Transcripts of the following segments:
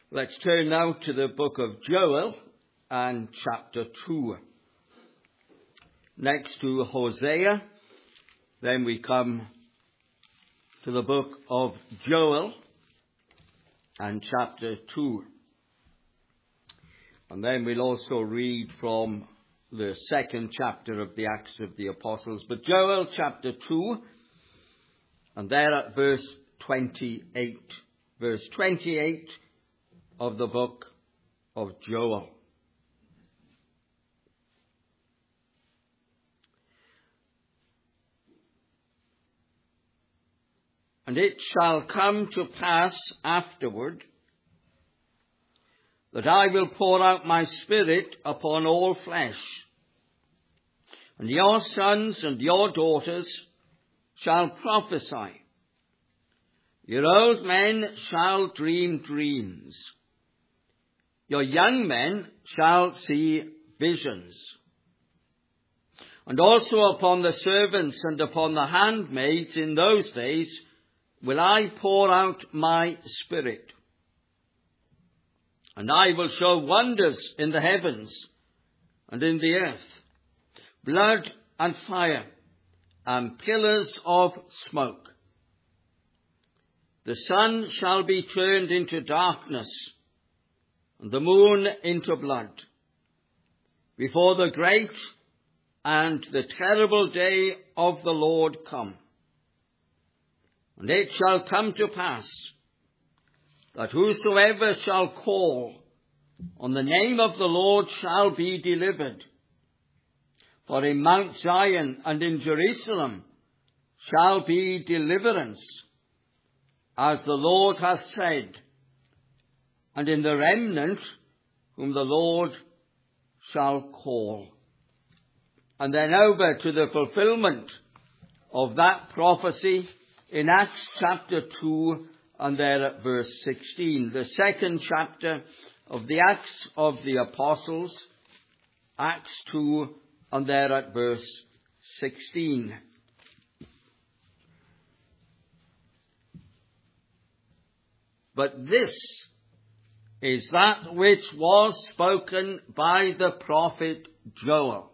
Let's turn now to the book of Joel and chapter 2. Next to Hosea, then we come to the book of Joel and chapter 2. And then we'll also read from the second chapter of the Acts of the Apostles. But Joel chapter 2, and there at verse 28. Verse 28 of the book of Joel. And it shall come to pass afterward that I will pour out my spirit upon all flesh, and your sons and your daughters shall prophesy. Your old men shall dream dreams. Your young men shall see visions. And also upon the servants and upon the handmaids in those days will I pour out my spirit. And I will show wonders in the heavens and in the earth, blood and fire and pillars of smoke. The sun shall be turned into darkness, and the moon into blood, before the great and the terrible day of the Lord come. And it shall come to pass that whosoever shall call on the name of the Lord shall be delivered. For in Mount Zion and in Jerusalem shall be deliverance, as the Lord hath said, and in the remnant whom the Lord shall call. And then over to the fulfillment of that prophecy in Acts chapter 2 and there at verse 16. The second chapter of the Acts of the Apostles, Acts 2 and there at verse 16. But this is that which was spoken by the prophet Joel.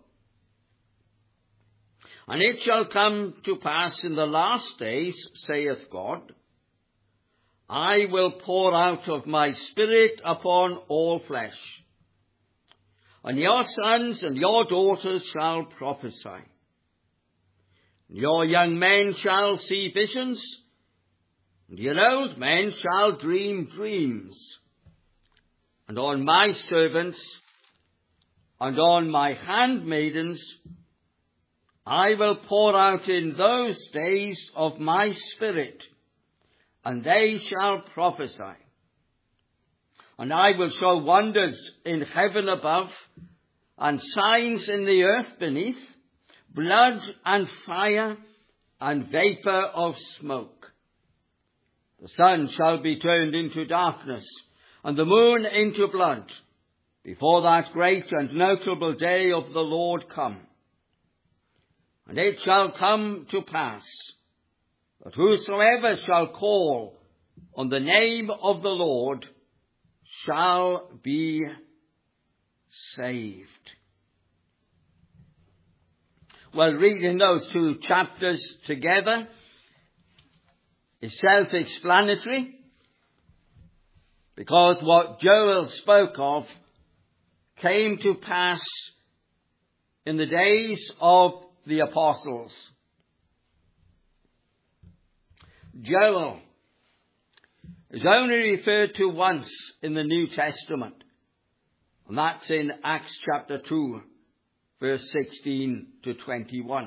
And it shall come to pass in the last days, saith God, I will pour out of my spirit upon all flesh, and your sons and your daughters shall prophesy. And your young men shall see visions, and your old men shall dream dreams. And on my servants and on my handmaidens I will pour out in those days of my spirit, and they shall prophesy. And I will show wonders in heaven above, and signs in the earth beneath, blood and fire and vapour of smoke. The sun shall be turned into darkness, and the moon into blood, before that great and notable day of the Lord come. And it shall come to pass that whosoever shall call on the name of the Lord shall be saved. Well, reading those two chapters together is self-explanatory, because what Joel spoke of came to pass in the days of the apostles. Joel is only referred to once in the New Testament, and that's in Acts chapter 2, verse 16 to 21.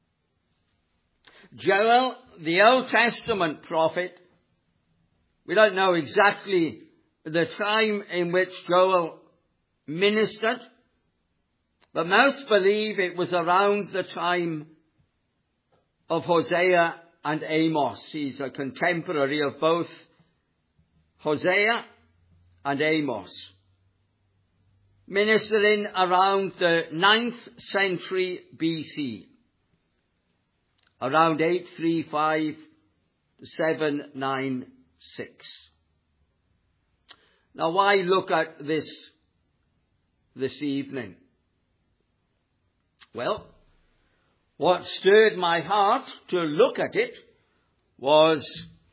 Joel, the Old Testament prophet, we don't know exactly the time in which Joel ministered, but most believe it was around the time of Hosea and Amos. He's a contemporary of both Hosea and Amos, ministering around the 9th century BC, around 835 to 796. Now, why look at this evening? Well, what stirred my heart to look at it was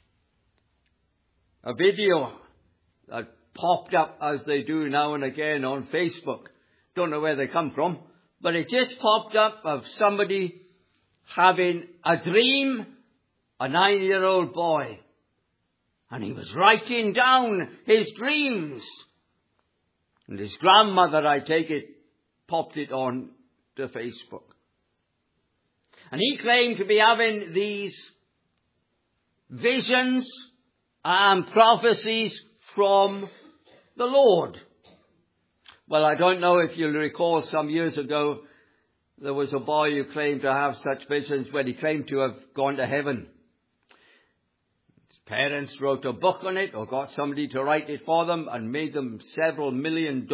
a video that popped up, as they do now and again, on Facebook. Don't know where they come from, but it just popped up of somebody having a dream, a 9-year-old boy. And he was writing down his dreams. And his grandmother, I take it, popped it on to Facebook. And he claimed to be having these visions and prophecies from the Lord. Well, I don't know if you'll recall, some years ago, there was a boy who claimed to have such visions when he claimed to have gone to heaven. His parents wrote a book on it, or got somebody to write it for them, and made them several $1 million.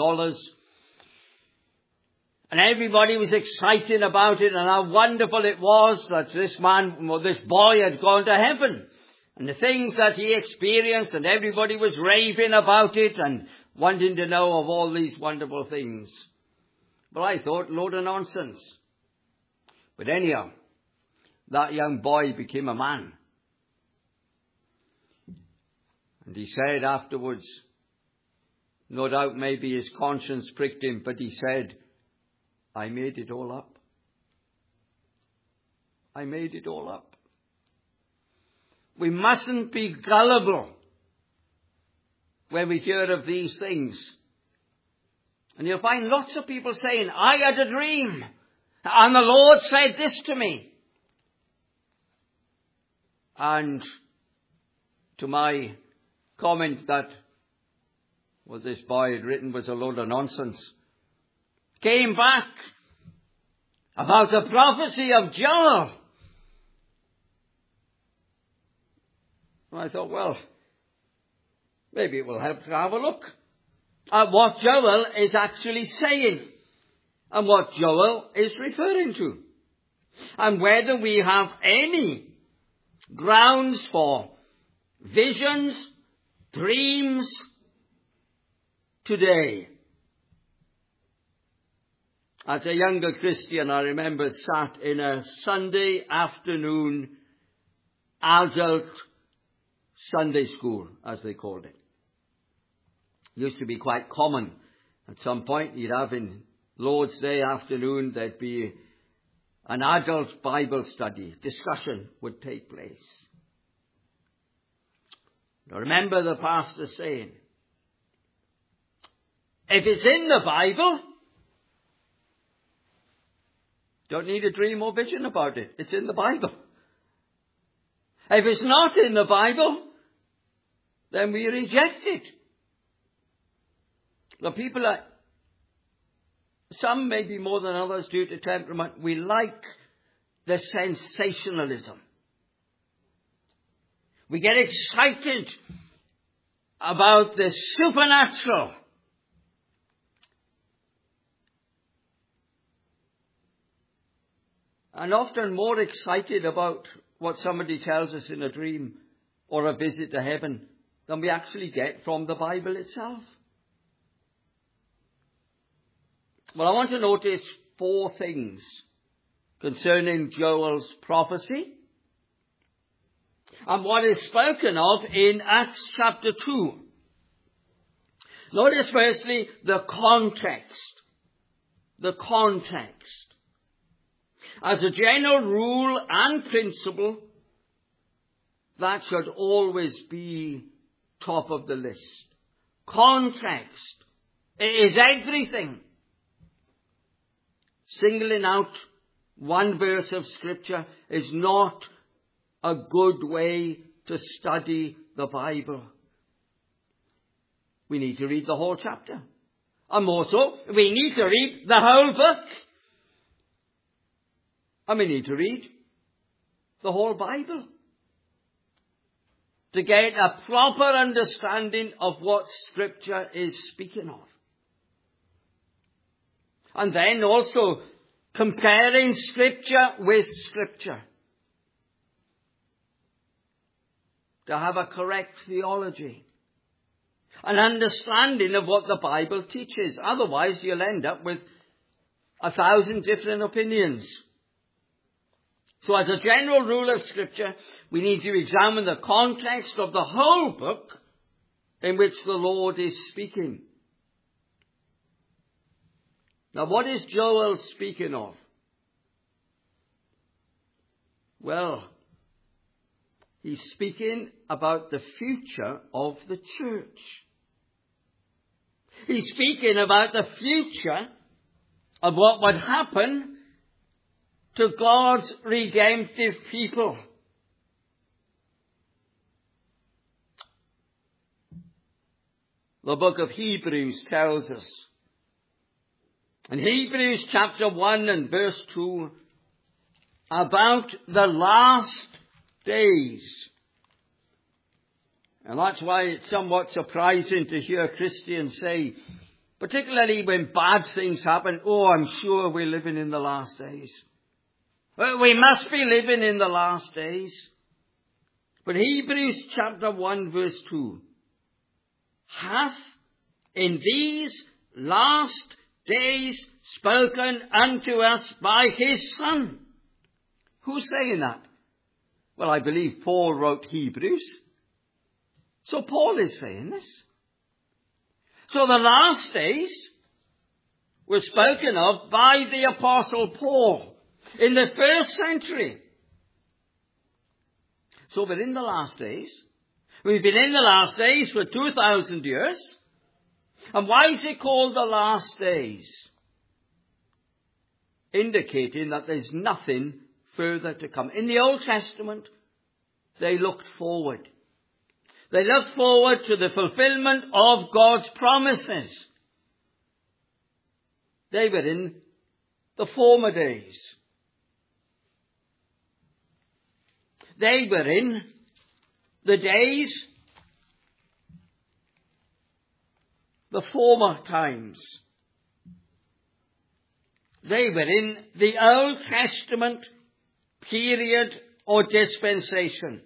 And everybody was excited about it, and how wonderful it was that this man, or this boy, had gone to heaven. And the things that he experienced, and everybody was raving about it, and wanting to know of all these wonderful things. But I thought, load of nonsense. But anyhow, that young boy became a man. And he said afterwards, no doubt maybe his conscience pricked him, but he said, I made it all up. I made it all up. We mustn't be gullible when we hear of these things. And you'll find lots of people saying, I had a dream, and the Lord said this to me. And to my comment that what this boy had written was a load of nonsense, came back about the prophecy of Joel. And I thought, well, maybe it will help to have a look at what Joel is actually saying and what Joel is referring to, and whether we have any grounds for visions, dreams today. As a younger Christian, I remember sat in a Sunday afternoon adult Sunday school, as they called it. Used to be quite common. At some point, you'd have in Lord's Day afternoon, there'd be an adult Bible study. Discussion would take place. I remember the pastor saying, if it's in the Bible, don't need a dream or vision about it. It's in the Bible. If it's not in the Bible, then we reject it. The people are, some maybe more than others due to temperament, we like the sensationalism. We get excited about the supernatural. And often more excited about what somebody tells us in a dream or a visit to heaven than we actually get from the Bible itself. Well, I want to notice 4 things concerning Joel's prophecy and what is spoken of in Acts chapter 2. Notice firstly the context. The context. As a general rule and principle, that should always be top of the list. Context is everything. Singling out one verse of Scripture is not a good way to study the Bible. We need to read the whole chapter. And more so, we need to read the whole book. And we need to read the whole Bible to get a proper understanding of what Scripture is speaking of. And then also comparing Scripture with Scripture. To have a correct theology. an understanding of what the Bible teaches. Otherwise, you'll end up with 1,000 different opinions. So as a general rule of Scripture, we need to examine the context of the whole book in which the Lord is speaking. Now, what is Joel speaking of? Well, he's speaking about the future of the church. He's speaking about the future of what would happen to God's redemptive people. The book of Hebrews tells us, in Hebrews chapter 1 and verse 2, about the last days. And that's why it's somewhat surprising to hear Christians say, particularly when bad things happen, oh, I'm sure we're living in the last days. Well, we must be living in the last days. But Hebrews chapter 1 verse 2, hath in these last days spoken unto us by his Son. Who's saying that? Well, I believe Paul wrote Hebrews. So Paul is saying this. So the last days were spoken of by the Apostle Paul in the first century. So we're in the last days. We've been in the last days for 2,000 years. And why is it called the last days? Indicating that there's nothing further to come. In the Old Testament, they looked forward. They looked forward to the fulfillment of God's promises. They were in the former days. They were in the days, the former times. They were in the Old Testament period or dispensation.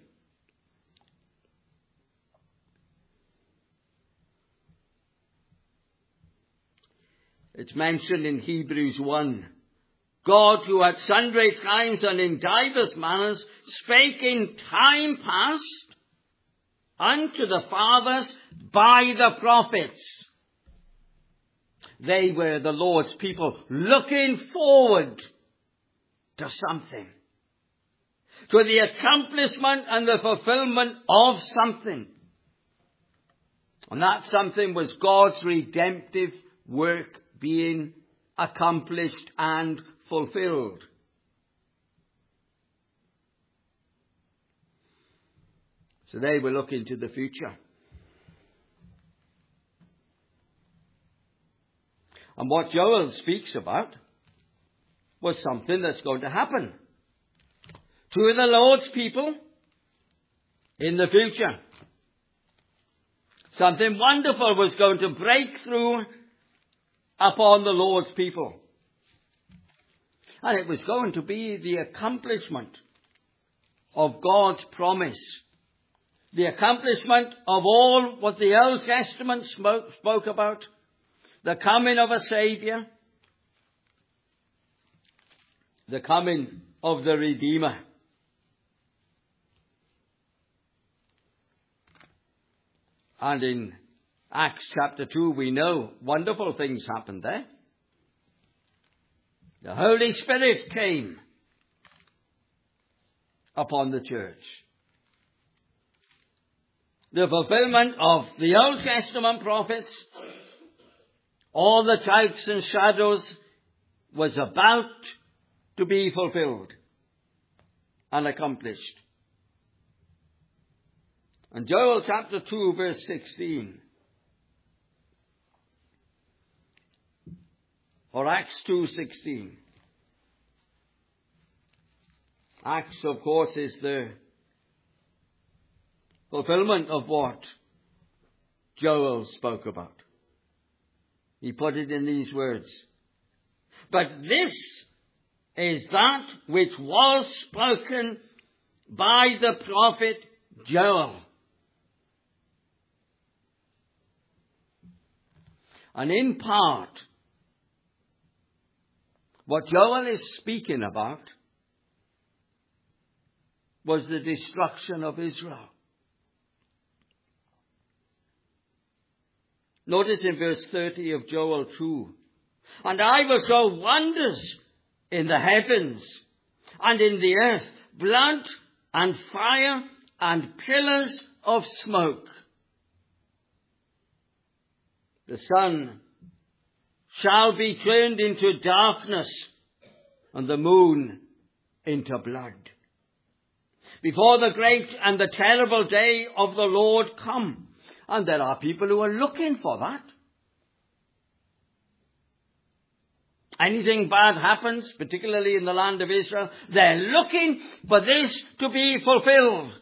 It's mentioned in Hebrews 1. God, who at sundry times and in divers manners spake in time past unto the fathers by the prophets. They were the Lord's people looking forward to something. To the accomplishment and the fulfillment of something. And that something was God's redemptive work being accomplished and fulfilled. So they were looking to the future. And what Joel speaks about was something that's going to happen to the Lord's people in the future. Something wonderful was going to break through upon the Lord's people. And it was going to be the accomplishment of God's promise. The accomplishment of all what the Old Testament spoke about. The coming of a Saviour. The coming of the Redeemer. And in Acts chapter 2, we know wonderful things happened there. The Holy Spirit came upon the church. The fulfillment of the Old Testament prophets, all the types and shadows, was about to be fulfilled and accomplished. And Joel chapter 2 verse 16. Or Acts 2:16. Acts, of course, is the fulfillment of what Joel spoke about. He put it in these words. But this is that which was spoken by the prophet Joel. And in part, what Joel is speaking about was the destruction of Israel. Notice in verse 30 of Joel 2, "And I will show wonders in the heavens and in the earth, blood and fire and pillars of smoke. The sun shall be turned into darkness and the moon into blood, before the great and the terrible day of the Lord come." And there are people who are looking for that. Anything bad happens, particularly in the land of Israel, they're looking for this to be fulfilled.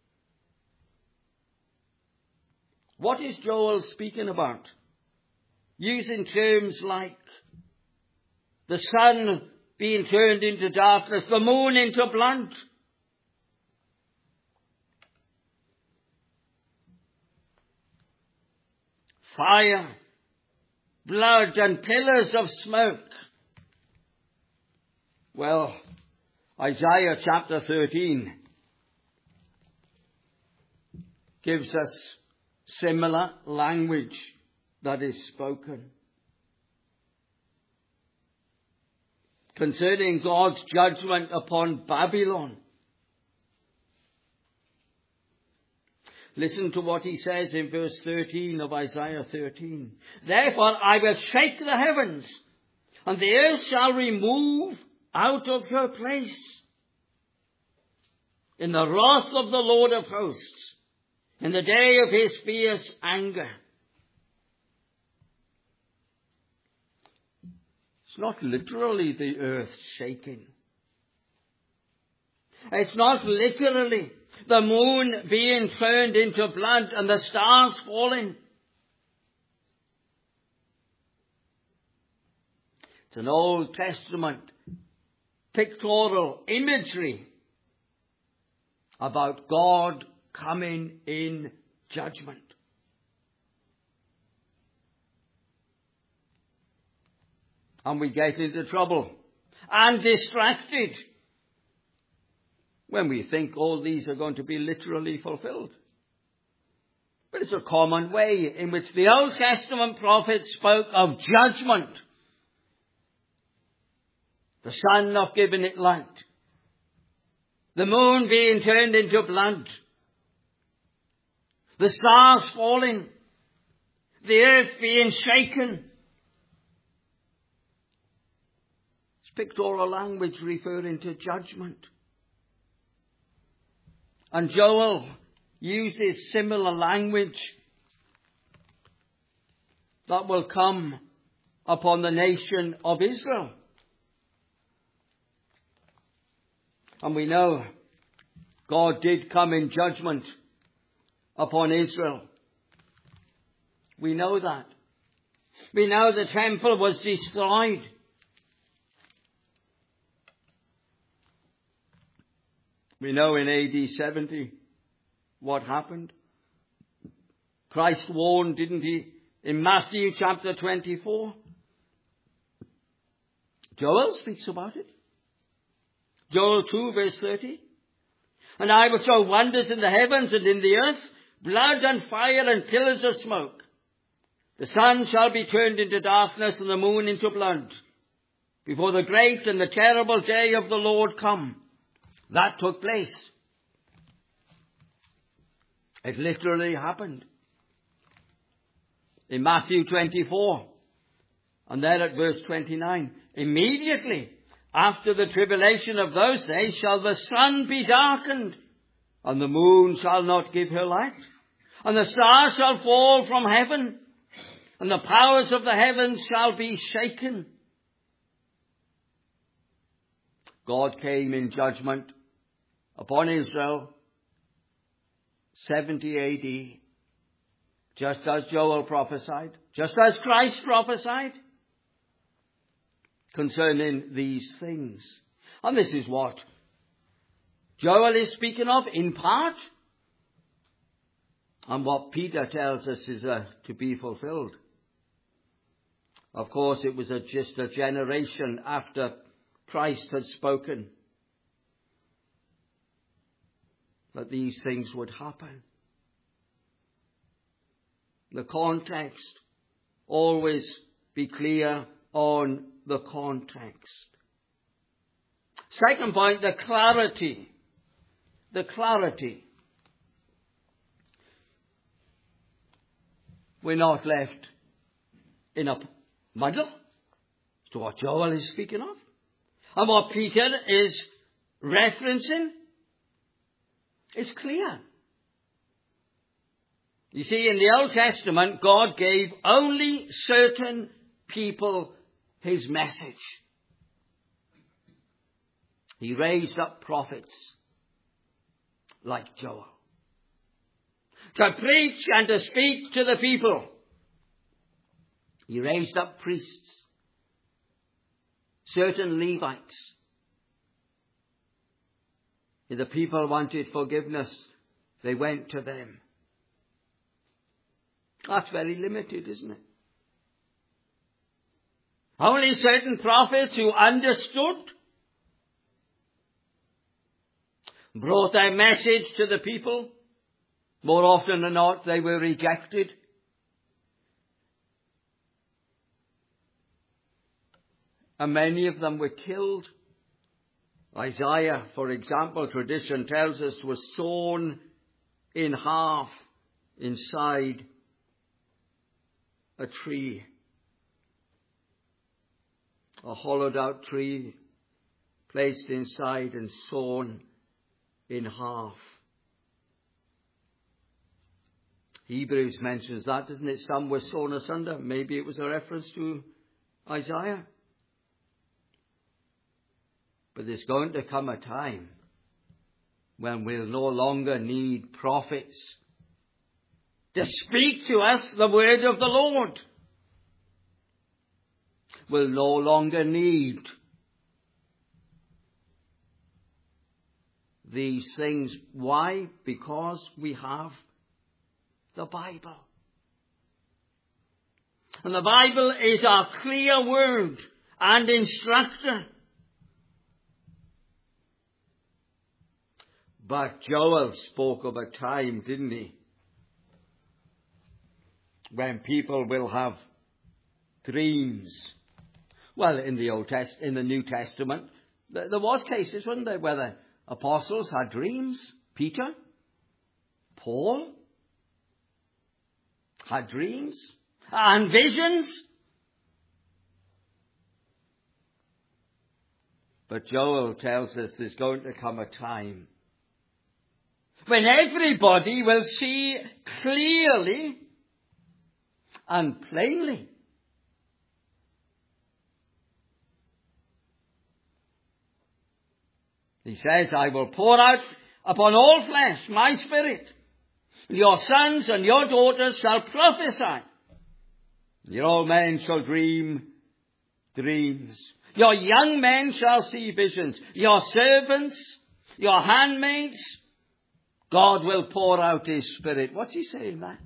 What is Joel speaking about? Using terms like the sun being turned into darkness, the moon into blood. Fire, blood, and pillars of smoke. Well, Isaiah chapter 13 gives us similar language that is spoken concerning God's judgment upon Babylon. Listen to what he says in verse 13 of Isaiah 13. "Therefore I will shake the heavens, and the earth shall remove out of her place in the wrath of the Lord of hosts, in the day of his fierce anger." It's not literally the earth shaking. It's not literally the moon being turned into blood and the stars falling. It's an Old Testament pictorial imagery about God coming in judgment. And we get into trouble and distracted when we think all these are going to be literally fulfilled. But it's a common way in which the Old Testament prophets spoke of judgment. The sun not giving it light, the moon being turned into blood, the stars falling, the earth being shaken. It's pictorial language referring to judgment. And Joel uses similar language that will come upon the nation of Israel. And we know God did come in judgment upon Israel. We know that. We know the temple was destroyed. We know in AD 70 what happened. Christ warned, didn't he, in Matthew chapter 24? Joel speaks about it. Joel 2 verse 30. "And I will show wonders in the heavens and in the earth, blood and fire and pillars of smoke. The sun shall be turned into darkness and the moon into blood, before the great and the terrible day of the Lord come." That took place. It literally happened. In Matthew 24, and there at verse 29, "Immediately after the tribulation of those days shall the sun be darkened, and the moon shall not give her light, and the stars shall fall from heaven, and the powers of the heavens shall be shaken." God came in judgment upon Israel 70 AD, just as Joel prophesied, just as Christ prophesied concerning these things. And this is what Joel is speaking of in part, and what Peter tells us is to be fulfilled. Of course, it was just a generation after Christ had spoken that these things would happen. The context, always be clear on the context. Second point, the clarity. The clarity. We're not left in a muddle as to what Joel is speaking of. And what Peter is referencing is clear. You see, in the Old Testament, God gave only certain people his message. He raised up prophets like Joel to preach and to speak to the people. He raised up priests, certain Levites. If the people wanted forgiveness, they went to them. That's very limited, isn't it? Only certain prophets who understood brought their message to the people. More often than not, they were rejected. And many of them were killed. Isaiah, for example, tradition tells us, was sawn in half inside a tree. A hollowed out tree placed inside and sawn in half. Hebrews mentions that, doesn't it? Some were sawn asunder. Maybe it was a reference to Isaiah. But there's going to come a time when we'll no longer need prophets to speak to us the word of the Lord. We'll no longer need these things. Why? Because we have the Bible. And the Bible is our clear word and instructor. But Joel spoke of a time, didn't he, when people will have dreams. Well, in the New Testament, there was cases, wasn't there, where the apostles had dreams. Peter, Paul had dreams and visions. But Joel tells us there's going to come a time when everybody will see clearly and plainly. He says, I will pour out upon all flesh my spirit. Your sons and your daughters shall prophesy. Your old men shall dream dreams. Your young men shall see visions. Your servants, your handmaids, God will pour out his spirit. What's he saying there?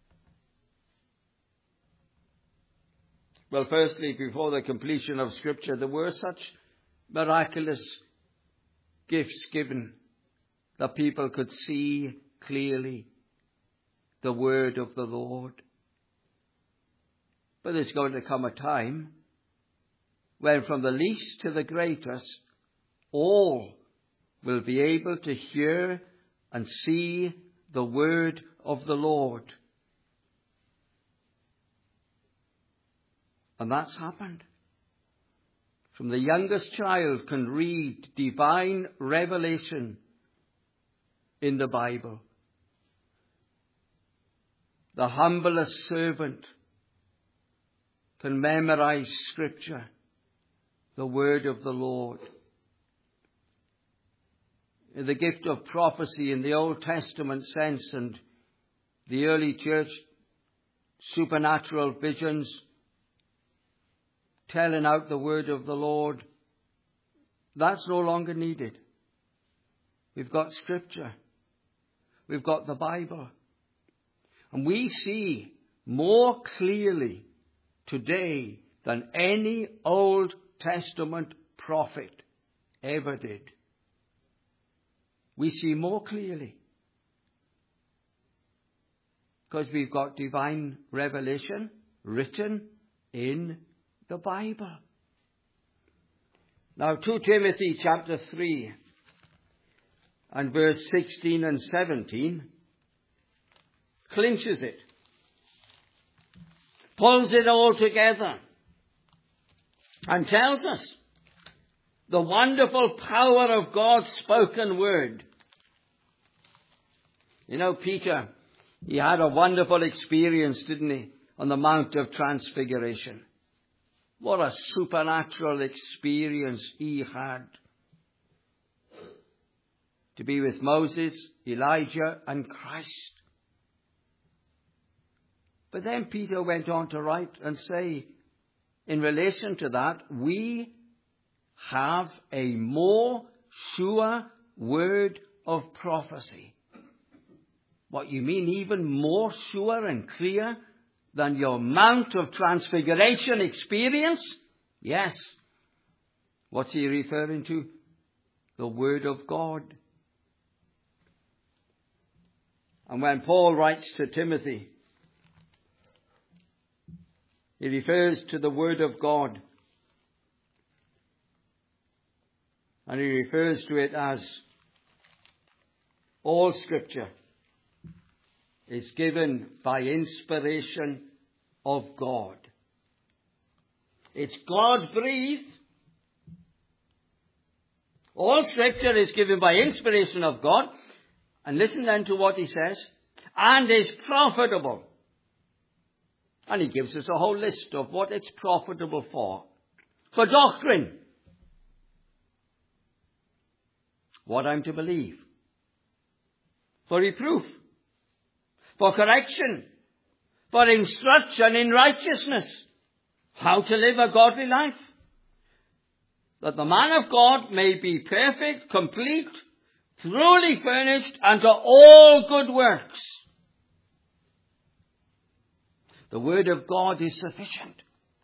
Well, firstly, before the completion of Scripture, there were such miraculous gifts given that people could see clearly the word of the Lord. But there's going to come a time when from the least to the greatest, all will be able to hear and see the word of the Lord. And that's happened. From the youngest child can read divine revelation in the Bible. The humblest servant can memorize Scripture, the word of the Lord. The gift of prophecy in the Old Testament sense and the early church, supernatural visions, telling out the word of the Lord, that's no longer needed. We've got Scripture. We've got the Bible. And we see more clearly today than any Old Testament prophet ever did. We see more clearly because we've got divine revelation written in the Bible. Now 2 Timothy chapter 3 and verse 16 and 17 clinches it, pulls it all together and tells us the wonderful power of God's spoken word. You know, Peter, he had a wonderful experience, didn't he, on the Mount of Transfiguration. What a supernatural experience he had. To be with Moses, Elijah, and Christ. But then Peter went on to write and say, in relation to that, we have a more sure word of prophecy. What you mean, even more sure and clear than your Mount of Transfiguration experience? Yes. What's he referring to? The Word of God. And when Paul writes to Timothy, he refers to the Word of God. And he refers to it as all Scripture is given by inspiration of God. It's God-breathed. All Scripture is given by inspiration of God. And listen then to what he says. And is profitable. And he gives us a whole list of what it's profitable for. For doctrine. What I'm to believe. For reproof. For correction. For instruction in righteousness. How to live a godly life. That the man of God may be perfect, complete, truly furnished unto all good works. The Word of God is sufficient.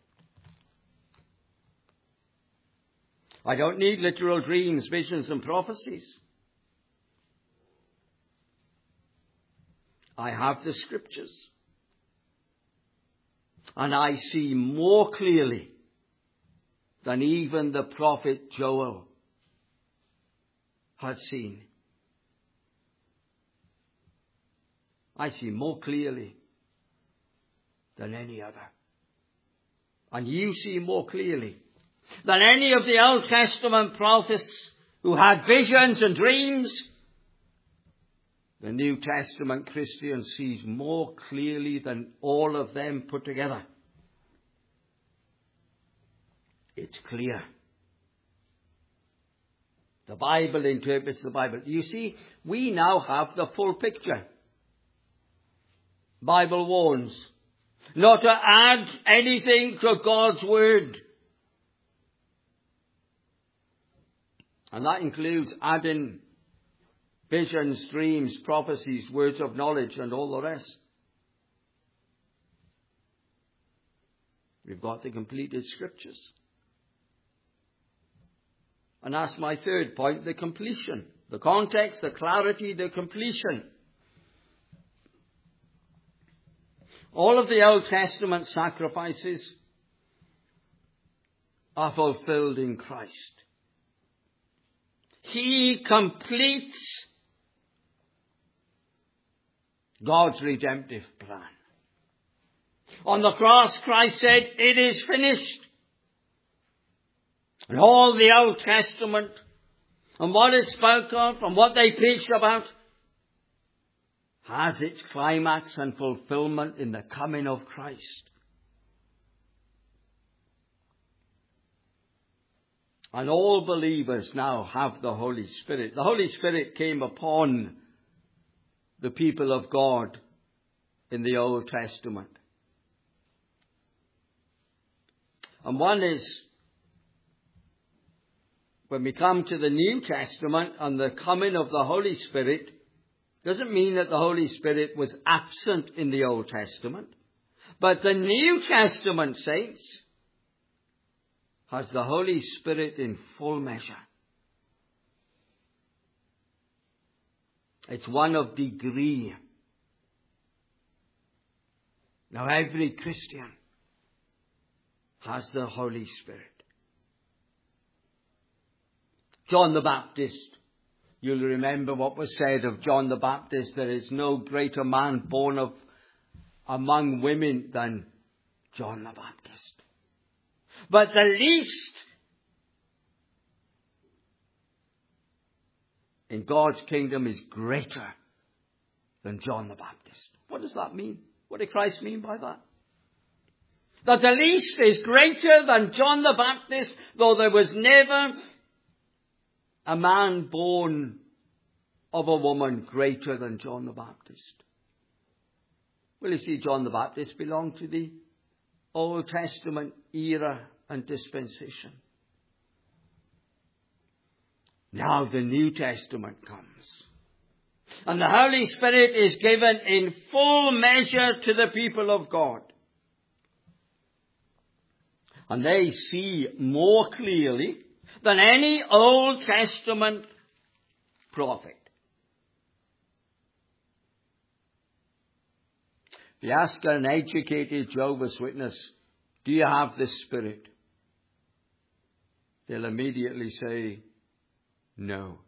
I don't need literal dreams, visions, and prophecies. I have the Scriptures. And I see more clearly than even the prophet Joel had seen. I see more clearly than any other. And you see more clearly than any of the Old Testament prophets who had visions and dreams. The New Testament Christian sees more clearly than all of them put together. It's clear. The Bible interprets the Bible. You see, we now have the full picture. Bible warns not to add anything to God's Word. And that includes adding visions, dreams, prophecies, words of knowledge, and all the rest. We've got the completed Scriptures. And that's my third point, the completion. The context, the clarity, the completion. All of the Old Testament sacrifices are fulfilled in Christ. He completes God's redemptive plan. On the cross, Christ said, "It is finished." And all the Old Testament and what it spoke of and what they preached about has its climax and fulfillment in the coming of Christ. And all believers now have the Holy Spirit. The Holy Spirit came upon the people of God in the Old Testament. And one is, when we come to the New Testament and the coming of the Holy Spirit, doesn't mean that the Holy Spirit was absent in the Old Testament. But the New Testament saints has the Holy Spirit in full measure. It's one of degree. Now every Christian has the Holy Spirit. John the Baptist, you'll remember what was said of John the Baptist. There is no greater man born of among women than John the Baptist. But the least in God's kingdom is greater than John the Baptist. What does that mean? What did Christ mean by that? That the least is greater than John the Baptist, though there was never a man born of a woman greater than John the Baptist. Well, you see, John the Baptist belonged to the Old Testament era and dispensation. Now the New Testament comes. And the Holy Spirit is given in full measure to the people of God. And they see more clearly than any Old Testament prophet. If you ask an educated Jehovah's Witness, do you have the Spirit? They'll immediately say, no.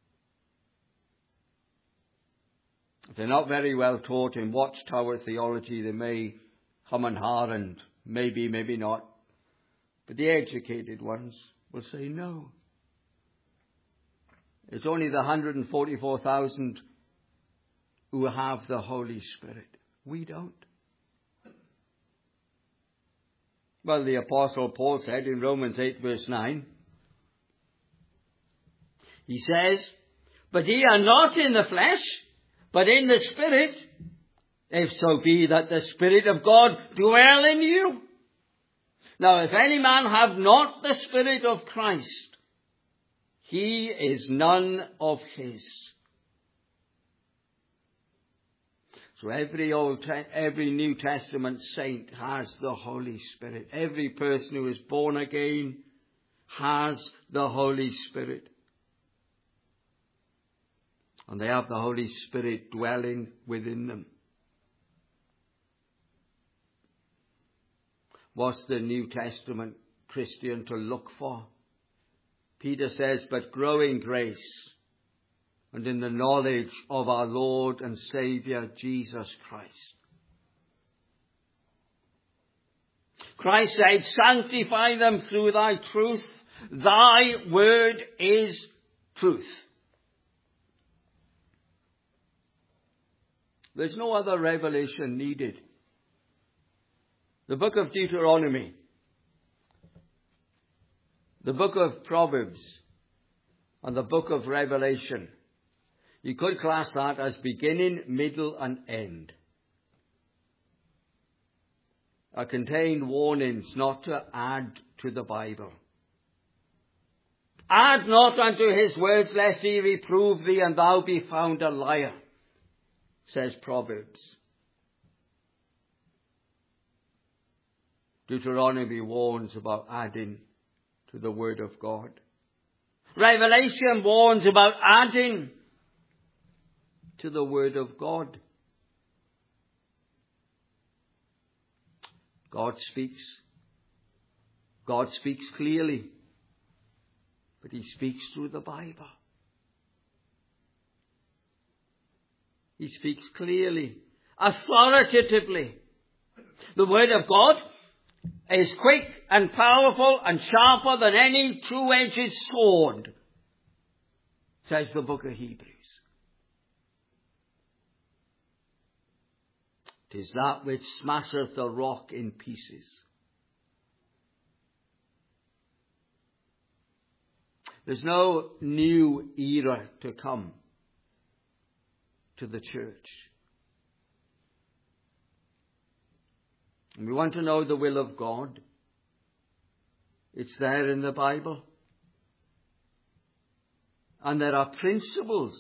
If they're not very well taught in Watchtower theology, they may hum and ha and maybe, maybe not. But the educated ones will say no. It's only the 144,000 who have the Holy Spirit. We don't. Well, the Apostle Paul said in Romans 8 verse 9, he says, but ye are not in the flesh, but in the Spirit, if so be that the Spirit of God dwell in you. Now, if any man have not the Spirit of Christ, he is none of his. So every New Testament saint has the Holy Spirit. Every person who is born again has the Holy Spirit. And they have the Holy Spirit dwelling within them. What's the New Testament Christian to look for? Peter says, but grow in grace and in the knowledge of our Lord and Saviour Jesus Christ. Christ said, sanctify them through thy truth. Thy word is truth. There's no other revelation needed. The book of Deuteronomy, the book of Proverbs, and the book of Revelation, you could class that as beginning, middle, and end. Contain warnings not to add to the Bible. Add not unto his words, lest he reprove thee, and thou be found a liar, says Proverbs. Deuteronomy warns about adding to the Word of God. Revelation warns about adding to the Word of God. God speaks. God speaks clearly. But he speaks through the Bible. He speaks clearly, authoritatively. The Word of God is quick and powerful and sharper than any two-edged sword, says the book of Hebrews. 'Tis that which smasheth the rock in pieces. There's no new era to come to the church. And we want to know the will of God. It's there in the Bible. And there are principles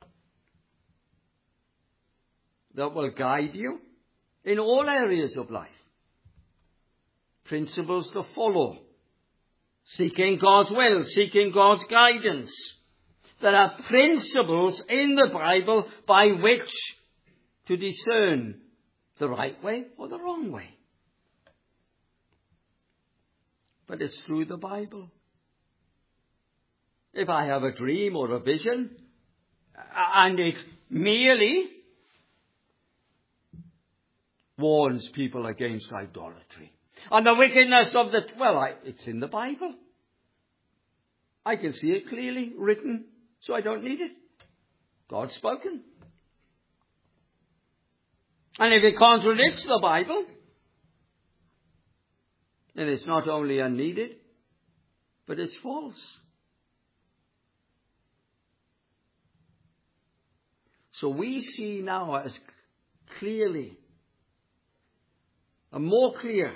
that will guide you in all areas of life. Principles to follow seeking God's will, seeking God's guidance. There are principles in the Bible by which to discern the right way or the wrong way. But it's through the Bible. If I have a dream or a vision, and it merely warns people against idolatry and the wickedness of it's in the Bible. I can see it clearly written, so I don't need it. God's spoken. And if it contradicts the Bible, then it's not only unneeded, but it's false. So we see now as clearly and more clear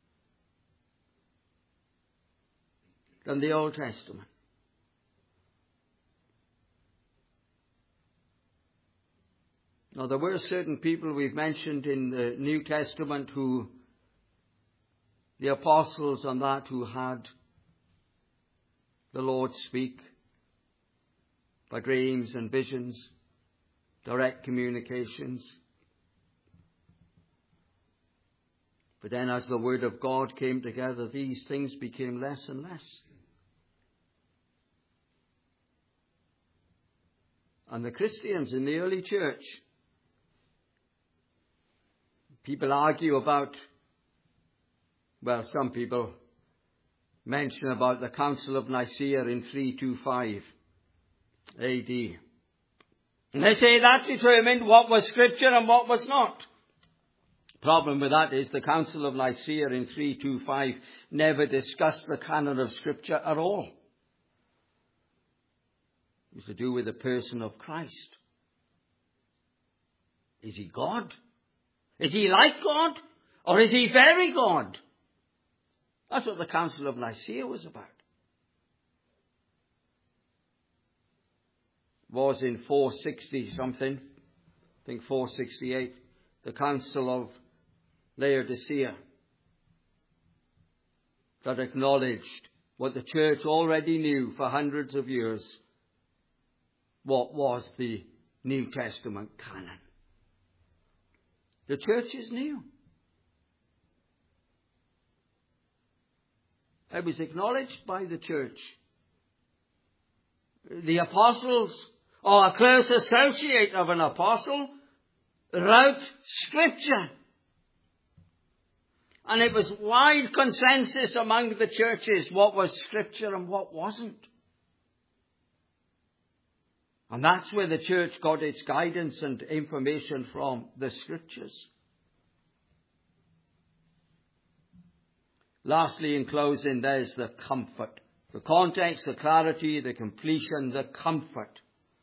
than the Old Testament. Now, there were certain people we've mentioned in the New Testament who, the apostles and that, who had the Lord speak by dreams and visions, direct communications. But then as the Word of God came together, these things became less and less. And the Christians in the early church, people argue about, some people mention about the Council of Nicaea in 325 AD. And they say that determined what was Scripture and what was not. Problem with that is the Council of Nicaea in 325 never discussed the canon of Scripture at all. It was to do with the person of Christ. Is he God? Is he like God? Or is he very God? That's what the Council of Nicaea was about. It was in 460 something, I think 468, the Council of Laodicea that acknowledged what the church already knew for hundreds of years, what was the New Testament canon. The church is new. It was acknowledged by the church. The apostles, or a close associate of an apostle, wrote Scripture. And it was wide consensus among the churches what was Scripture and what wasn't. And that's where the church got its guidance and information from, the Scriptures. Lastly, in closing, there's the comfort. The context, the clarity, the completion, the comfort.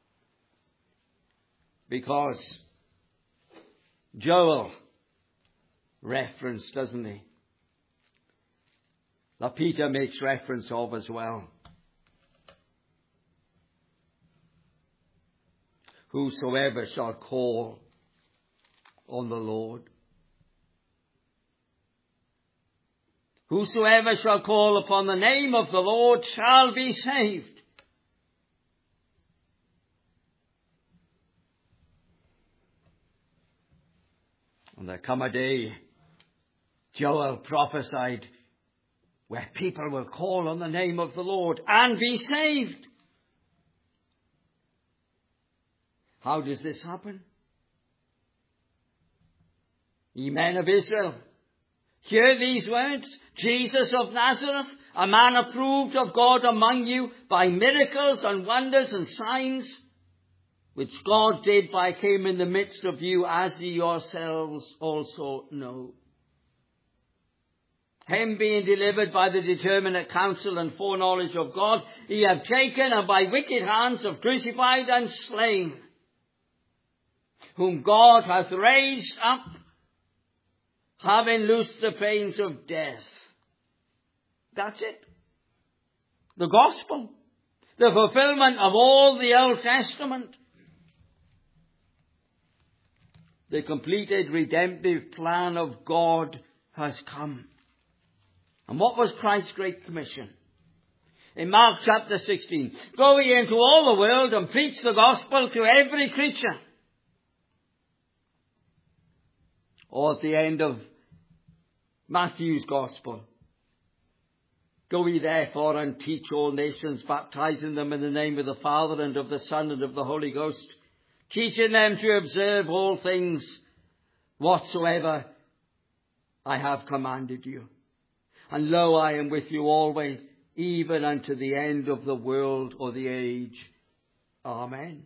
Because Joel reference, doesn't he? That Peter makes reference of as well. Whosoever shall call on the Lord. Whosoever shall call upon the name of the Lord shall be saved. And there come a day, Joel prophesied, where people will call on the name of the Lord and be saved. How does this happen? Ye men of Israel, hear these words. Jesus of Nazareth, a man approved of God among you by miracles and wonders and signs, which God did by him in the midst of you, as ye yourselves also know. Him being delivered by the determinate counsel and foreknowledge of God, ye have taken and by wicked hands have crucified and slain, whom God hath raised up, having loosed the pains of death. That's it. The gospel. The fulfillment of all the Old Testament. The completed redemptive plan of God has come. And what was Christ's great commission? In Mark chapter 16, go ye into all the world and preach the gospel to every creature. Or at the end of Matthew's gospel, go ye therefore and teach all nations, baptizing them in the name of the Father and of the Son and of the Holy Ghost, teaching them to observe all things whatsoever I have commanded you. And lo, I am with you always, even unto the end of the world or the age. Amen.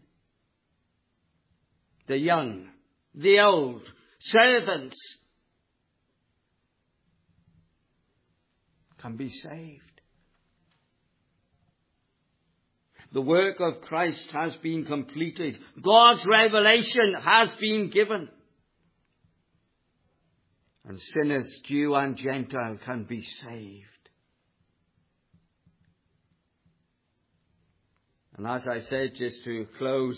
The young, the old, servants can be saved. The work of Christ has been completed. God's revelation has been given. And sinners, Jew and Gentile, can be saved. And as I said, just to close,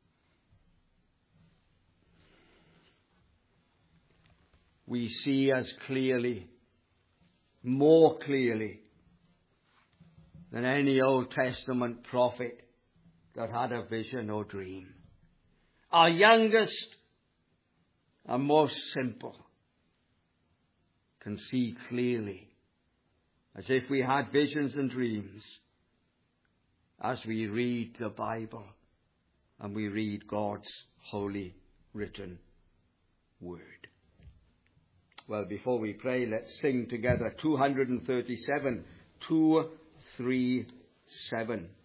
we see as clearly, more clearly, than any Old Testament prophet that had a vision or dream. Our youngest and most simple can see clearly, as if we had visions and dreams, as we read the Bible and we read God's holy written word. Well, before we pray, let's sing together 237, 237.